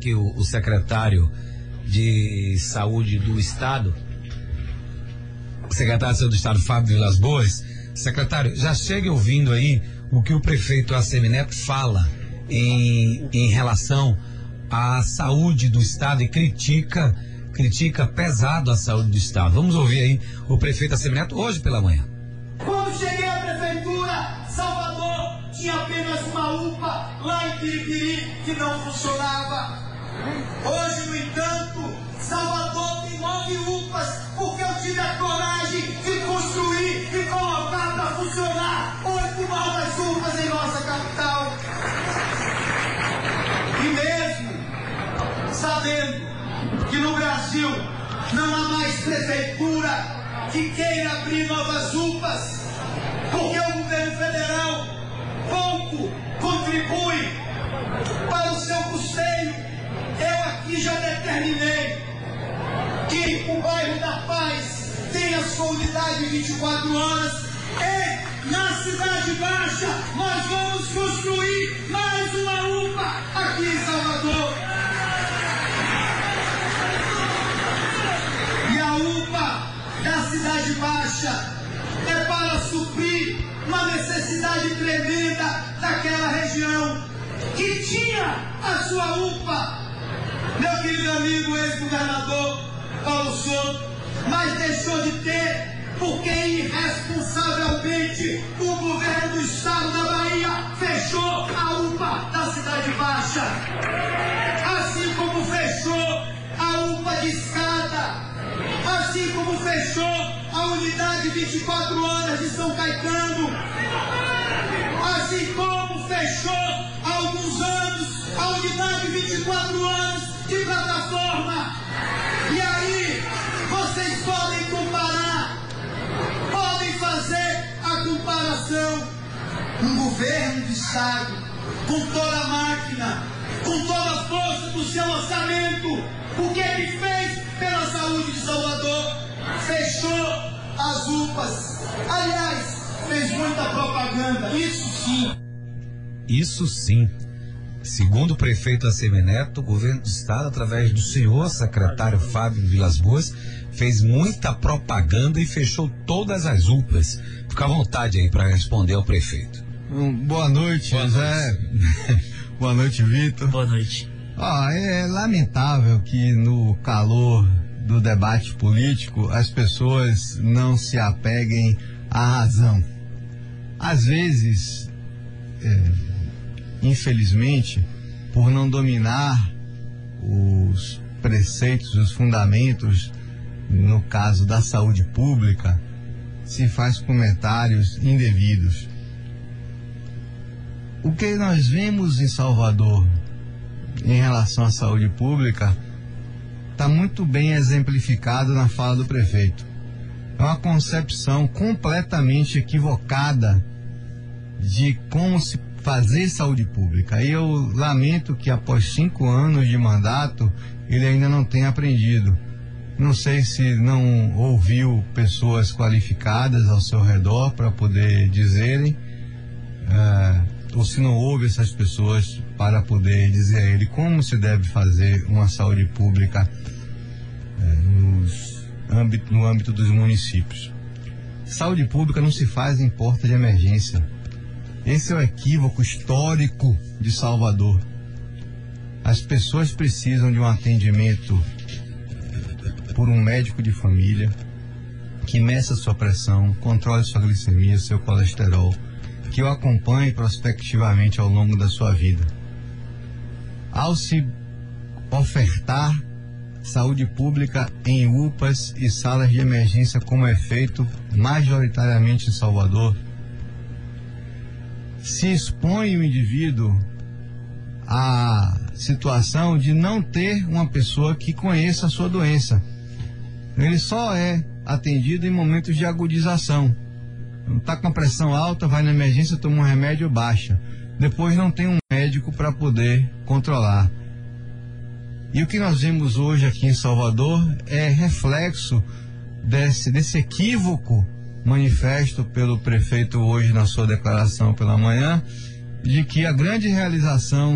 aqui o secretário de Saúde do Estado, secretário do Estado, Fábio Vilas Boas. Secretário, já chega ouvindo aí o que o prefeito Assemineto fala em relação à saúde do Estado e critica pesado a saúde do Estado. Vamos ouvir aí o prefeito Assemineto hoje pela manhã. Quando cheguei à prefeitura, Salvador tinha apenas uma UPA lá em Piripiri que não funcionava. Hoje, no entanto, Salvador tem 9 UPAs porque eu tive a coragem de construir e colocar para funcionar 8 novas UPAs em nossa capital. E mesmo sabendo que no Brasil não há mais prefeitura que queira abrir novas UPAs, porque o governo federal pouco contribui para o seu custeio, eu aqui já determinei que o bairro da Paz tenha sua unidade 24 horas e na Cidade Baixa nós vamos construir mais uma UPA aqui em Salvador. E a UPA da Cidade Baixa é para suprir uma necessidade tremenda daquela região que tinha a sua UPA, meu querido amigo ex-governador Paulo Souto, mas deixou de ter porque irresponsavelmente o governo do estado da Bahia fechou a UPA da Cidade Baixa, assim como fechou a UPA de Escada, assim como fechou a unidade 24 horas de São Caetano, assim como fechou há alguns anos a unidade 24 horas de Plataforma. E aí vocês podem comparar, podem fazer a comparação. Um governo de estado com toda a máquina, com toda a força do seu orçamento, o que ele fez pela saúde de Salvador? Fechou as UPAs. Aliás, fez muita propaganda. Isso sim. Segundo o prefeito Assemineto, o governo do estado, através do senhor secretário Fábio Vilas Boas, fez muita propaganda e fechou todas as UPAs. Fica à vontade aí para responder ao prefeito. Boa noite, José. Boa noite, Vitor. Boa noite. É lamentável que no calor do debate político as pessoas não se apeguem à razão. Às vezes, infelizmente, por não dominar os preceitos, os fundamentos, no caso da saúde pública, se faz comentários indevidos. O que nós vemos em Salvador em relação à saúde pública está muito bem exemplificado na fala do prefeito. É uma concepção completamente equivocada de como se fazer saúde pública. E eu lamento que após 5 anos de mandato ele ainda não tenha aprendido. Não sei se não ouviu pessoas qualificadas ao seu redor para poder dizerem, ou se não ouve essas pessoas para poder dizer a ele como se deve fazer uma saúde pública no âmbito dos municípios. Saúde pública não se faz em porta de emergência. Esse é o equívoco histórico de Salvador. As pessoas precisam de um atendimento por um médico de família que meça sua pressão, controle sua glicemia, seu colesterol, que o acompanhe prospectivamente ao longo da sua vida. Ao se ofertar saúde pública em UPAs e salas de emergência, como é feito majoritariamente em Salvador, se expõe o indivíduo à situação de não ter uma pessoa que conheça a sua doença. Ele só é atendido em momentos de agudização. Está com a pressão alta, vai na emergência, toma um remédio, baixa. Depois não tem um médico para poder controlar. E o que nós vemos hoje aqui em Salvador é reflexo desse equívoco manifesto pelo prefeito hoje na sua declaração pela manhã, de que a grande realização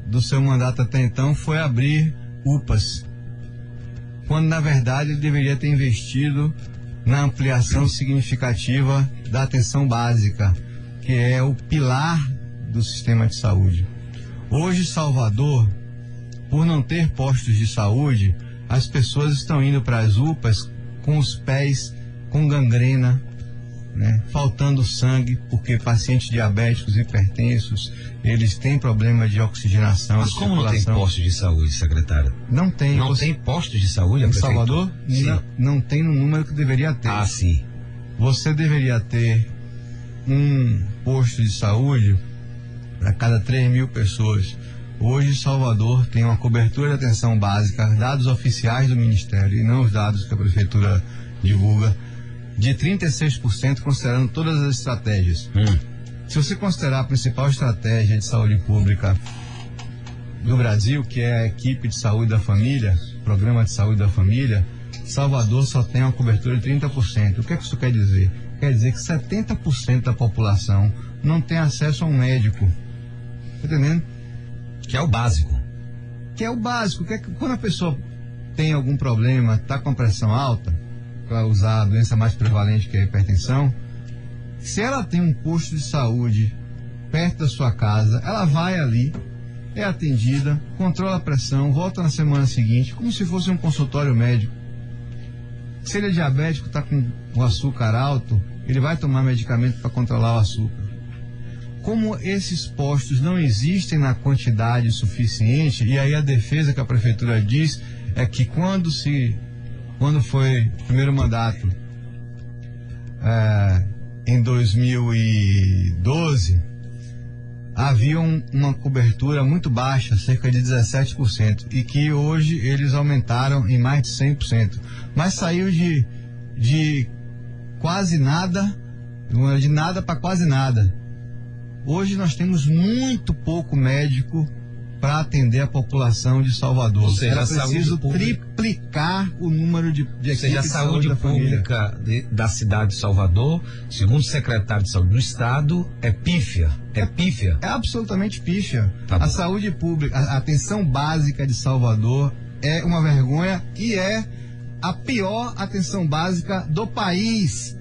do seu mandato até então foi abrir UPAs, quando na verdade ele deveria ter investido na ampliação significativa da atenção básica, que é o pilar do sistema de saúde. Hoje, Salvador, por não ter postos de saúde, as pessoas estão indo para as UPAs com os pés com gangrena, né? Faltando sangue, porque pacientes diabéticos, hipertensos, eles têm problema de oxigenação. Mas como não tem posto de saúde, secretário? Não tem. Não tem posto de saúde em Salvador? Sim. Não tem no número que deveria ter. Ah, sim. Você deveria ter um posto de saúde para cada 3.000 pessoas. Hoje, Salvador tem uma cobertura de atenção básica, dados oficiais do Ministério e não os dados que a Prefeitura divulga, de 36%, considerando todas as estratégias. Se você considerar a principal estratégia de saúde pública do Brasil, que é a equipe de saúde da família, programa de saúde da família, Salvador só tem uma cobertura de 30%. O que é que isso quer dizer? Quer dizer que 70% da população não tem acesso a um médico. Tá entendendo? Que é o básico. Que é o básico. Que é que quando a pessoa tem algum problema, está com pressão alta, para usar a doença mais prevalente que é a hipertensão, se ela tem um posto de saúde perto da sua casa, ela vai ali, é atendida, controla a pressão, volta na semana seguinte, como se fosse um consultório médico. Se ele é diabético, está com o açúcar alto, ele vai tomar medicamento para controlar o açúcar. Como esses postos não existem na quantidade suficiente, e aí a defesa que a prefeitura diz é que quando foi o primeiro mandato, em 2012, havia uma cobertura muito baixa, cerca de 17%, e que hoje eles aumentaram em mais de 100%. Mas saiu de quase nada, de nada para quase nada. Hoje nós temos muito pouco médico para atender a população de Salvador. Ou seja, era preciso triplicar o número de equipes. Ou seja, a saúde pública da cidade de Salvador, segundo o secretário de Saúde do Estado, é pífia. É pífia. É absolutamente pífia. Tá a bom. Saúde pública, a atenção básica de Salvador é uma vergonha e é a pior atenção básica do país.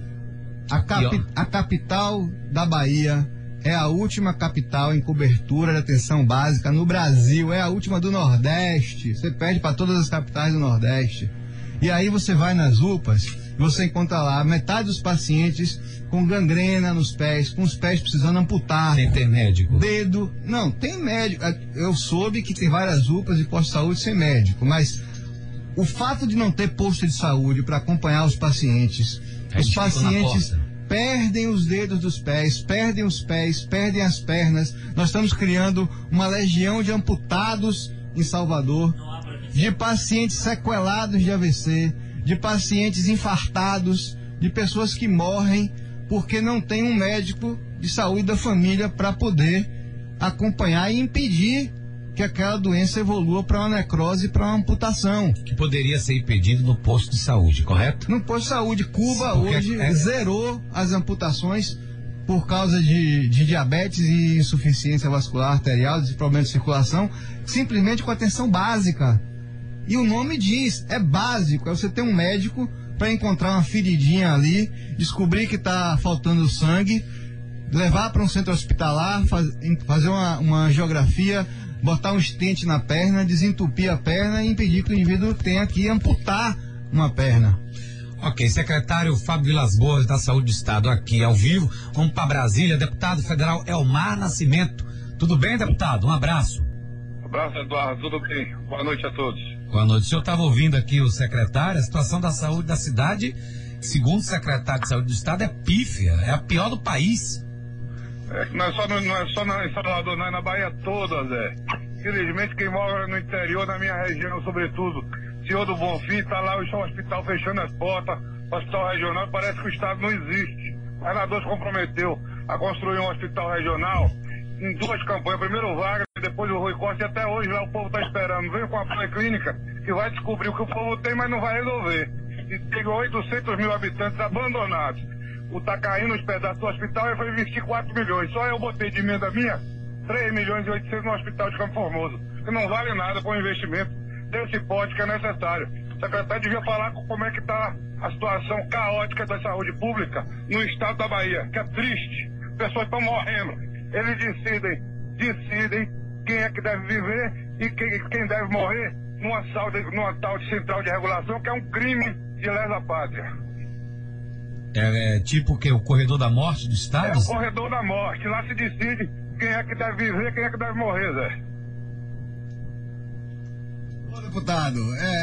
A capital da Bahia é a última capital em cobertura de atenção básica no Brasil, é a última do Nordeste. Você pede para todas as capitais do Nordeste. E aí você vai nas UPAs e você encontra lá metade dos pacientes com gangrena nos pés, com os pés precisando amputar. Tem médico? Dedo. Não, tem médico. Eu soube que tem várias UPAs e postos de saúde sem médico, mas o fato de não ter posto de saúde para acompanhar os pacientes, os pacientes perdem os dedos dos pés, perdem os pés, perdem as pernas. Nós estamos criando uma legião de amputados em Salvador, de pacientes sequelados de AVC, de pacientes infartados, de pessoas que morrem porque não tem um médico de saúde da família para poder acompanhar e impedir que aquela doença evolua para uma necrose, para uma amputação. Que poderia ser impedido no posto de saúde, correto? No posto de saúde. Cuba Porque hoje zerou as amputações por causa de diabetes e insuficiência vascular arterial, de problema de circulação, simplesmente com atenção básica. E o nome diz, é básico, é você ter um médico para encontrar uma feridinha ali, descobrir que está faltando sangue, levar para um centro hospitalar, fazer uma angiografia, botar um stent na perna, desentupir a perna e impedir que o indivíduo tenha que amputar uma perna. Ok, secretário Fábio Vilas Boas da Saúde do Estado aqui ao vivo. Vamos para Brasília, deputado federal Elmar Nascimento. Tudo bem, deputado? Um abraço. Um abraço, Eduardo. Tudo bem? Boa noite a todos. Boa noite. O senhor estava ouvindo aqui o secretário, a situação da saúde da cidade, segundo o secretário de Saúde do Estado, é pífia, é a pior do país. Não é só em Salvador, não, é na Bahia toda, Zé. Infelizmente, quem mora no interior, na minha região, sobretudo, Senhor do Bonfim, está lá o hospital fechando as portas, hospital regional, parece que o Estado não existe. O governador se comprometeu a construir um hospital regional em 2 campanhas, primeiro o Wagner, depois o Rui Costa, e até hoje lá o povo está esperando. Veio com a pré-clínica que vai descobrir o que o povo tem, mas não vai resolver. E tem 800 mil habitantes abandonados. Tá caindo os pedaços do hospital e foi investir 4 milhões. Só eu botei de emenda minha 3 milhões e 800 no hospital de Campo Formoso, que não vale nada com o investimento desse porte que é necessário. O secretário devia falar como é que está a situação caótica da saúde pública no estado da Bahia, que é triste. Pessoas estão morrendo. Eles decidem quem é que deve viver e quem deve morrer numa tal de central de regulação, que é um crime de lesa pátria. É tipo o quê? O corredor da morte do estado? É o corredor da morte. Lá se decide quem é que deve viver, quem é que deve morrer, Zé. Ô, deputado,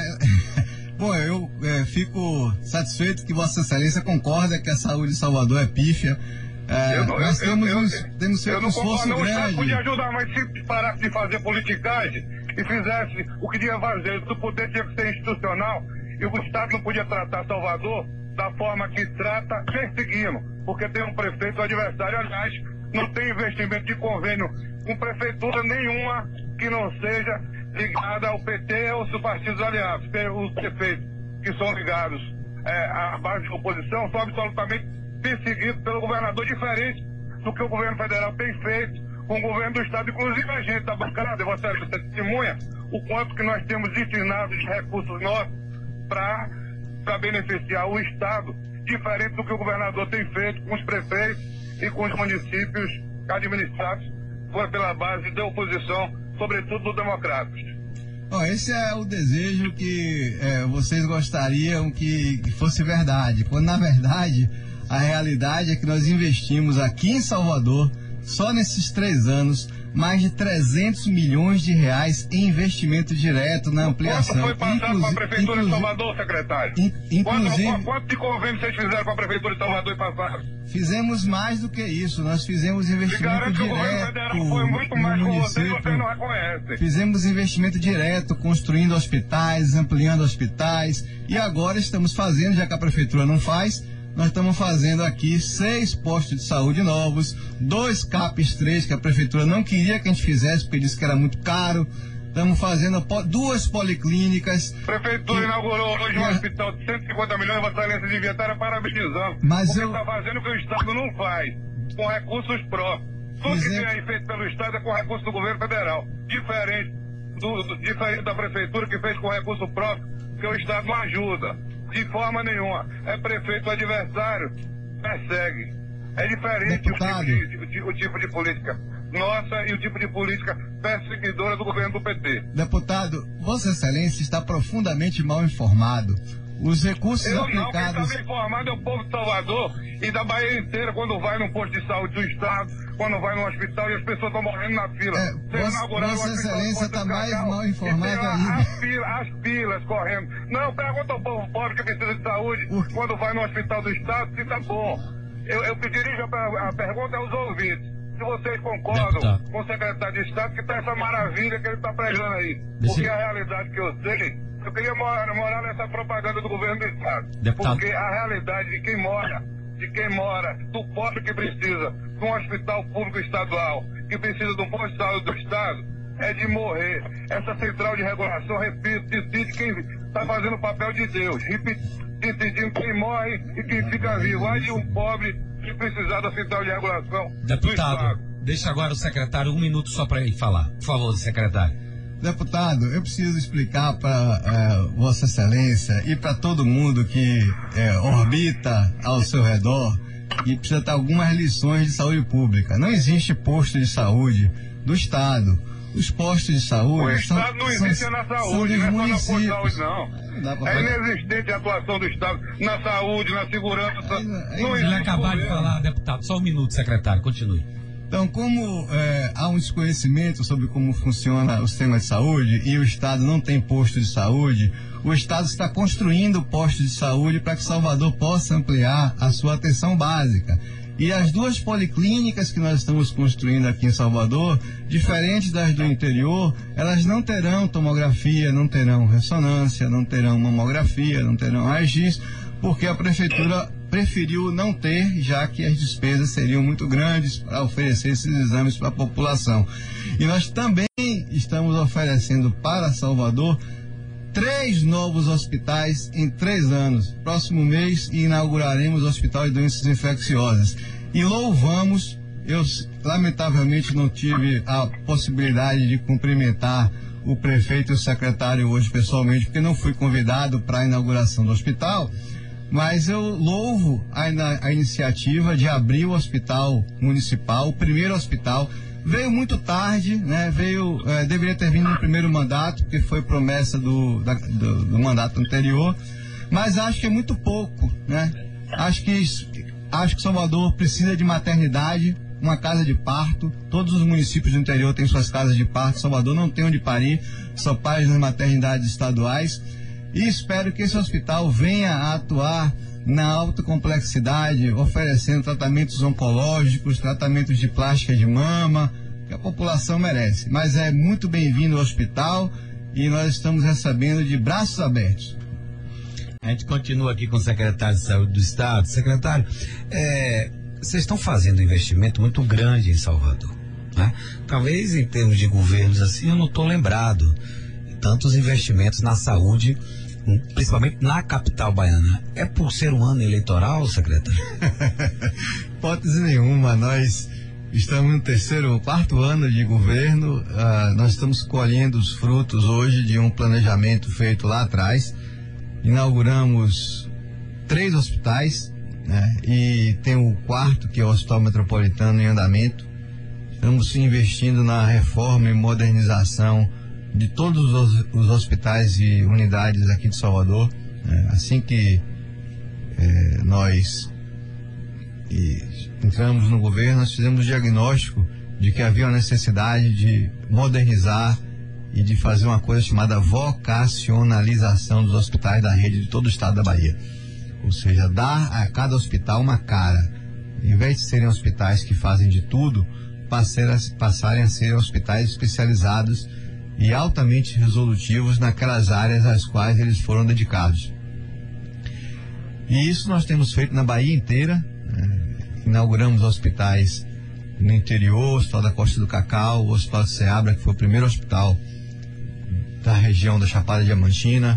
bom, eu fico satisfeito que Vossa Excelência concorda que a saúde de Salvador é pífia. Nós temos feito um esforço grande. O Estado podia ajudar, mas se parasse de fazer politicagem e fizesse o que devia fazer, o poder tinha que ser institucional, e o Estado não podia tratar Salvador da forma que trata, perseguindo, porque tem um prefeito adversário. Aliás, não tem investimento de convênio com prefeitura nenhuma que não seja ligada ao PT ou aos partidos aliados. Os prefeitos que são ligados à base de oposição são absolutamente perseguidos pelo governador, diferente do que o governo federal tem feito com o governo do estado. Inclusive a gente da bancada, você testemunha o quanto que nós temos destinado de recursos nossos para beneficiar o estado, diferente do que o governador tem feito com os prefeitos e com os municípios administrados pela base da oposição, sobretudo dos democratas. Esse é o desejo que vocês gostariam que fosse verdade, quando na verdade a realidade é que nós investimos aqui em Salvador, só nesses 3 anos, mais de 300 milhões de reais em investimento direto na ampliação. Quanto foi passado para a Prefeitura de Salvador, secretário? Quanto de convênio vocês fizeram com a Prefeitura de Salvador e passaram? Fizemos mais do que isso. Nós fizemos investimento direto. O governo federal foi muito mais com vocês não reconhecem. Fizemos investimento direto, construindo hospitais, ampliando hospitais, e agora estamos fazendo, já que a Prefeitura não faz, nós estamos fazendo aqui 6 postos de saúde novos, 2 CAPs 3 que a Prefeitura não queria que a gente fizesse, porque disse que era muito caro. Estamos fazendo 2 policlínicas. A Prefeitura inaugurou hoje um hospital de 150 milhões, Vossa Excelência devia estar parabenizando. Mas porque está fazendo o que o Estado não faz, com recursos próprios. Tudo que tem aí feito pelo Estado é com recursos do governo federal. Diferente da Prefeitura, que fez com recurso próprio, que o Estado não ajuda. De forma nenhuma. É prefeito adversário, persegue. É diferente o tipo de política nossa e o tipo de política perseguidora do governo do PT. Deputado, Vossa Excelência está profundamente mal informado. Os recursos aplicados... Quem está bem informado é o povo de Salvador e da Bahia inteira, quando vai no posto de saúde do Estado, quando vai no hospital e as pessoas estão morrendo na fila. Vossa Excelência está mais mal informado ainda. As filas correndo. Não, pergunta ao povo pobre que precisa de saúde, quando vai no hospital do Estado, se está bom. Eu dirijo a pergunta aos ouvintes. Se vocês concordam com o secretário de Estado que está essa maravilha que ele está pregando aí. Porque a realidade que eu sei, eu queria morar nessa propaganda do governo do Estado. Porque a realidade de quem mora, do pobre que precisa de um hospital público estadual, que precisa de um posto de saúde do Estado, é de morrer. Essa central de regulação, repito, decide quem está fazendo o papel de Deus, decidindo quem morre e quem fica vivo. Ai de um pobre que precisar da central de regulação. Deputado, deixa agora o secretário 1 minuto só para ele falar. Por favor, secretário. Deputado, eu preciso explicar para Vossa Excelência e para todo mundo que orbita ao seu redor que precisa ter algumas lições de saúde pública. Não existe posto de saúde do Estado. Os postos de saúde... O Estado não existe na saúde, não é só na saúde, não. É inexistente a atuação do Estado na saúde, na segurança. Não ele acabar de falar, deputado. Só 1 minuto, secretário. Continue. Então, como há um desconhecimento sobre como funciona o sistema de saúde e o Estado não tem posto de saúde, o Estado está construindo postos de saúde para que Salvador possa ampliar a sua atenção básica. E as 2 policlínicas que nós estamos construindo aqui em Salvador, diferentes das do interior, elas não terão tomografia, não terão ressonância, não terão mamografia, não terão raio-x, porque a Prefeitura preferiu não ter, já que as despesas seriam muito grandes para oferecer esses exames para a população. E nós também estamos oferecendo para Salvador 3 novos hospitais em 3 anos. Próximo mês inauguraremos o Hospital de Doenças Infecciosas. E louvamos eu lamentavelmente não tive a possibilidade de cumprimentar o prefeito e o secretário hoje pessoalmente, porque não fui convidado para a inauguração do hospital, mas eu louvo a iniciativa de abrir o hospital municipal, o primeiro hospital. Veio muito tarde, né? Deveria ter vindo no primeiro mandato, porque foi promessa do mandato anterior, mas acho que é muito pouco, né? Acho que Salvador precisa de maternidade, uma casa de parto. Todos os municípios do interior têm suas casas de parto. Salvador não tem onde parir, só pare nas maternidades estaduais. E espero que esse hospital venha a atuar na alta complexidade, oferecendo tratamentos oncológicos, tratamentos de plástica de mama, que a população merece. Mas é muito bem-vindo ao hospital e nós estamos recebendo de braços abertos. A gente continua aqui com o secretário de Saúde do Estado. Secretário, vocês estão fazendo um investimento muito grande em Salvador, né? Talvez em termos de governos assim, eu não estou lembrado de tantos investimentos na saúde, principalmente na capital baiana. É por ser um ano eleitoral, secretário? Hipótese nenhuma. Nós estamos no quarto ano de governo. Nós estamos colhendo os frutos hoje de um planejamento feito lá atrás. Inauguramos 3 hospitais, né? E tem o 4º, que é o Hospital Metropolitano, em andamento. Estamos investindo na reforma e modernização de todos os hospitais e unidades aqui de Salvador. Assim que nós entramos no governo, nós fizemos o diagnóstico de que havia uma necessidade de modernizar e de fazer uma coisa chamada vocacionalização dos hospitais da rede de todo o estado da Bahia. Ou seja, dar a cada hospital uma cara. Em vez de serem hospitais que fazem de tudo, passarem a ser hospitais especializados e altamente resolutivos naquelas áreas às quais eles foram dedicados. E isso nós temos feito na Bahia inteira. Inauguramos hospitais no interior, o Hospital da Costa do Cacau, o Hospital de Ceabra, que foi o primeiro hospital da região da Chapada Diamantina.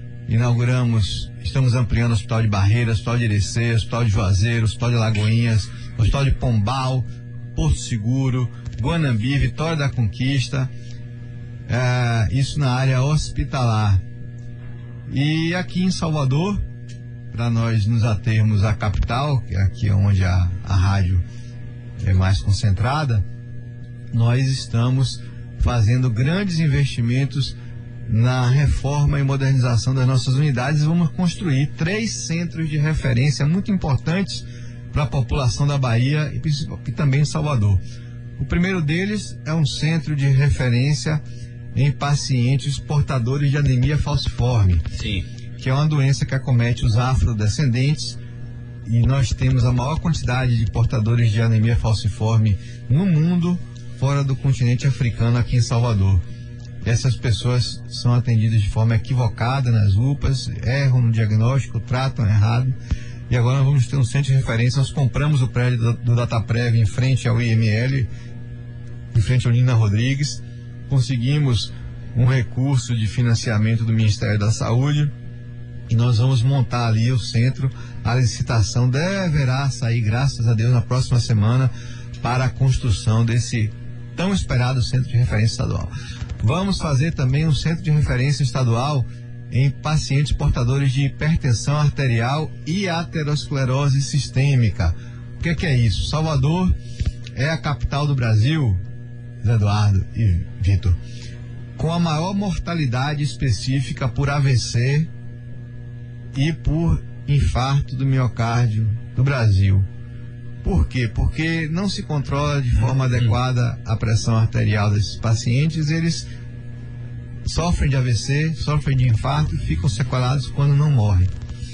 Estamos ampliando o Hospital de Barreira, o Hospital de Irecê, o Hospital de Juazeiro, o Hospital de Lagoinhas, o Hospital de Pombal, Porto Seguro, Guanambi, Vitória da Conquista, isso na área hospitalar. E aqui em Salvador, para nós nos atermos à capital, que aqui é onde a rádio é mais concentrada, nós estamos fazendo grandes investimentos na reforma e modernização das nossas unidades. Vamos construir 3 centros de referência muito importantes para a população da Bahia e também em Salvador. O primeiro deles é um centro de referência em pacientes portadores de anemia falciforme. Sim. Que é uma doença que acomete os afrodescendentes, e nós temos a maior quantidade de portadores de anemia falciforme no mundo, fora do continente africano, aqui em Salvador. Essas pessoas são atendidas de forma equivocada nas UPAs, erram no diagnóstico, tratam errado. E agora nós vamos ter um centro de referência. Nós compramos o prédio do Dataprev em frente ao IML, em frente ao Nina Rodrigues. Conseguimos um recurso de financiamento do Ministério da Saúde e nós vamos montar ali o centro. A licitação deverá sair, graças a Deus, na próxima semana, para a construção desse tão esperado centro de referência estadual. Vamos fazer também um centro de referência estadual em pacientes portadores de hipertensão arterial e aterosclerose sistêmica. O que é isso? Salvador é a capital do Brasil, Zé Eduardo e Vitor, com a maior mortalidade específica por AVC e por infarto do miocárdio do Brasil. Por quê? Porque não se controla de forma adequada a pressão arterial desses pacientes. Eles sofrem de AVC, sofrem de infarto e ficam sequelados quando não morrem.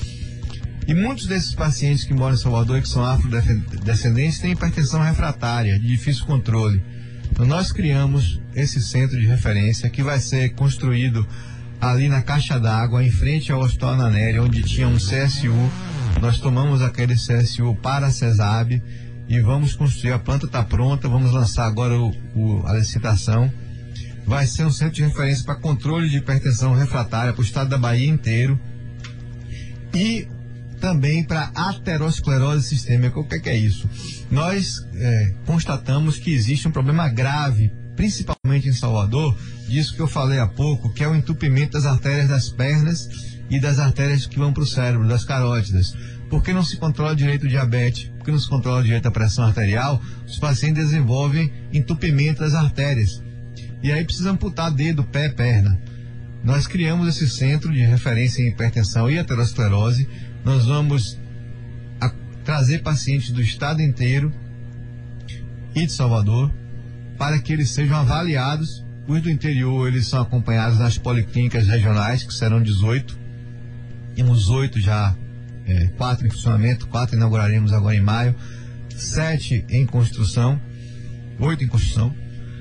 E muitos desses pacientes que moram em Salvador e que são afrodescendentes têm hipertensão refratária, de difícil controle. Então nós criamos esse centro de referência que vai ser construído ali na Caixa d'Água, em frente ao Hospital Ananelli, onde tinha um CSU. Nós tomamos aquele CSU para a CESAB e vamos construir. A planta está pronta, vamos lançar agora a licitação. Vai ser um centro de referência para controle de hipertensão refratária para o estado da Bahia inteiro. E também para aterosclerose sistêmica. O que é isso? Nós constatamos que existe um problema grave, principalmente em Salvador, disso que eu falei há pouco, que é o entupimento das artérias das pernas e das artérias que vão para o cérebro, das carótidas. Porque não se controla direito o diabetes, porque não se controla direito a pressão arterial, os pacientes desenvolvem entupimento das artérias. E aí precisa amputar dedo, pé, perna. Nós criamos esse centro de referência em hipertensão e aterosclerose. Nós vamos trazer pacientes do estado inteiro e de Salvador para que eles sejam avaliados. Os do interior, eles são acompanhados nas policlínicas regionais, que serão 18. Temos 8 já, 4 em funcionamento, 4 inauguraremos agora em maio, 7 em construção, 8 em construção.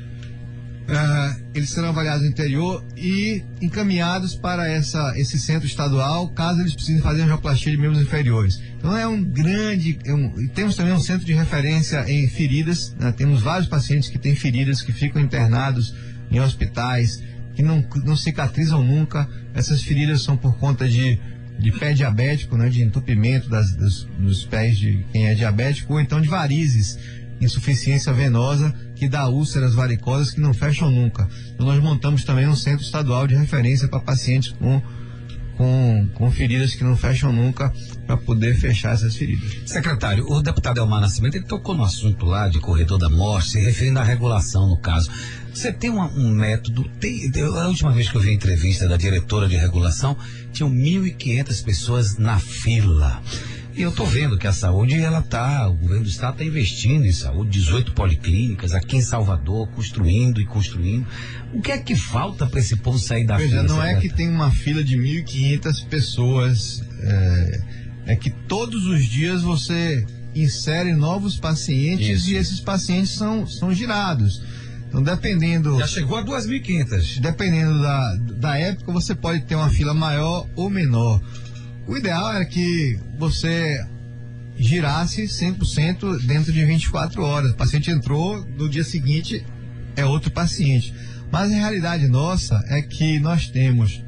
Eles serão avaliados no interior e encaminhados para esse centro estadual, caso eles precisem fazer angioplastia de membros inferiores. Então é um grande... temos também um centro de referência em feridas, né? Temos vários pacientes que têm feridas, que ficam internados em hospitais, que não cicatrizam nunca. Essas feridas são por conta de pé diabético, né? De entupimento dos pés de quem é diabético, ou então de varizes, insuficiência venosa, que dá úlceras varicosas que não fecham nunca. Então nós montamos também um centro estadual de referência para pacientes com feridas que não fecham nunca, para poder fechar essas feridas. Secretário, o deputado Elmar Nascimento, ele tocou no assunto lá de corredor da morte, se referindo à regulação no caso. Você tem um método, a última vez que eu vi a entrevista da diretora de regulação, tinham 1.500 pessoas na fila. E eu estou vendo que a saúde, o governo do estado está investindo em saúde, 18 policlínicas aqui em Salvador, construindo. O que é que falta para esse povo sair da fila? Não é que tem uma fila de 1.500 pessoas, é que todos os dias você insere novos pacientes. Isso. E esses pacientes são girados. Então, dependendo... Já chegou a 2.500. Dependendo da época, você pode ter uma fila maior ou menor. O ideal era que você girasse 100% dentro de 24 horas. O paciente entrou, no dia seguinte é outro paciente. Mas a realidade nossa é que nós temos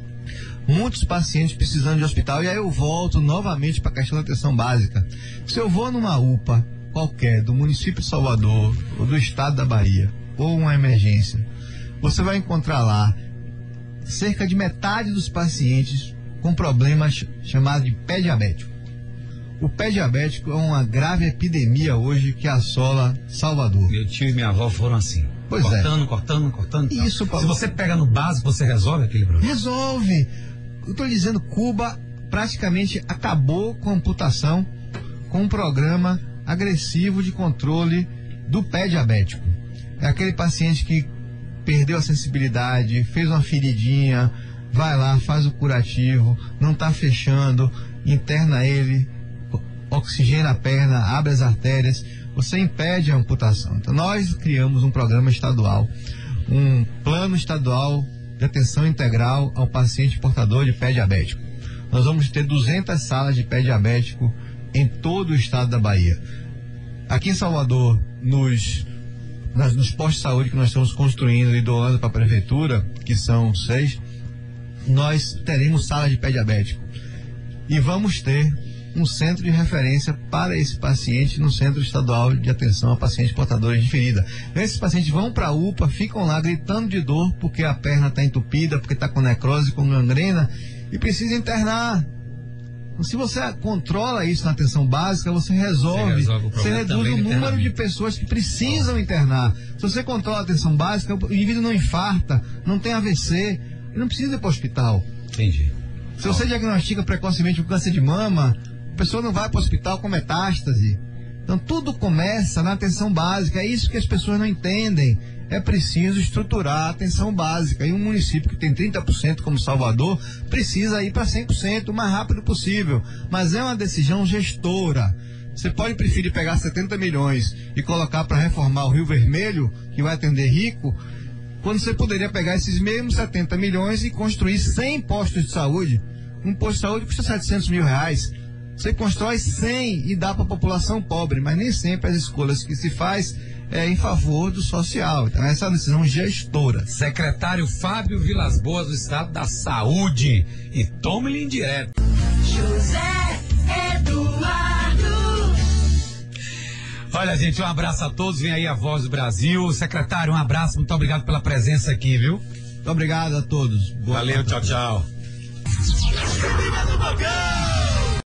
muitos pacientes precisando de hospital. E aí eu volto novamente para a questão da atenção básica. Se eu vou numa UPA qualquer, do município de Salvador, ou do estado da Bahia, ou uma emergência, você vai encontrar lá cerca de metade dos pacientes com problemas chamados de pé diabético. O pé diabético é uma grave epidemia hoje que assola Salvador. Meu tio e minha avó foram assim. Pois cortando. Isso, Se você pega no básico, você resolve aquele problema? Resolve. Eu estou dizendo, Cuba praticamente acabou com a amputação, com um programa agressivo de controle do pé diabético. É aquele paciente que perdeu a sensibilidade, fez uma feridinha, vai lá, faz o curativo, não está fechando, interna ele, oxigena a perna, abre as artérias, você impede a amputação. Então nós criamos um programa estadual, um plano estadual de atenção integral ao paciente portador de pé diabético. Nós vamos ter 200 salas de pé diabético em todo o estado da Bahia. Aqui em Salvador, nos postos de saúde que nós estamos construindo e doando para a prefeitura, que são 6, nós teremos sala de pé diabético e vamos ter um centro de referência para esse paciente no Centro Estadual de Atenção a Pacientes Portadores de Ferida. Esses pacientes vão para a UPA, ficam lá gritando de dor porque a perna está entupida, porque está com necrose, com gangrena e precisa internar. Se você controla isso na atenção básica, você resolve você reduz o número de pessoas que precisam internar. Se você controla a atenção básica, o indivíduo não infarta, não tem AVC, ele não precisa ir para o hospital. Entendi. Se você diagnostica precocemente o câncer de mama, a pessoa não vai para o hospital com metástase. Então tudo começa na atenção básica, é isso que as pessoas não entendem. É preciso estruturar a atenção básica. E um município que tem 30% como Salvador precisa ir para 100% o mais rápido possível. Mas é uma decisão gestora. Você pode preferir pegar 70 milhões e colocar para reformar o Rio Vermelho, que vai atender rico, quando você poderia pegar esses mesmos 70 milhões e construir 100 postos de saúde. Um posto de saúde custa R$700 mil. Você constrói 100 e dá para a população pobre, mas nem sempre as escolhas que se faz é em favor do social. Então essa é uma decisão gestora. Secretário Fábio Vilas Boas do Estado da Saúde. E tome-lhe em direto. José Olha, gente, um abraço a todos. Vem aí a Voz do Brasil. Secretário, um abraço. Muito obrigado pela presença aqui, viu? Muito obrigado a todos. Valeu, tchau, tchau.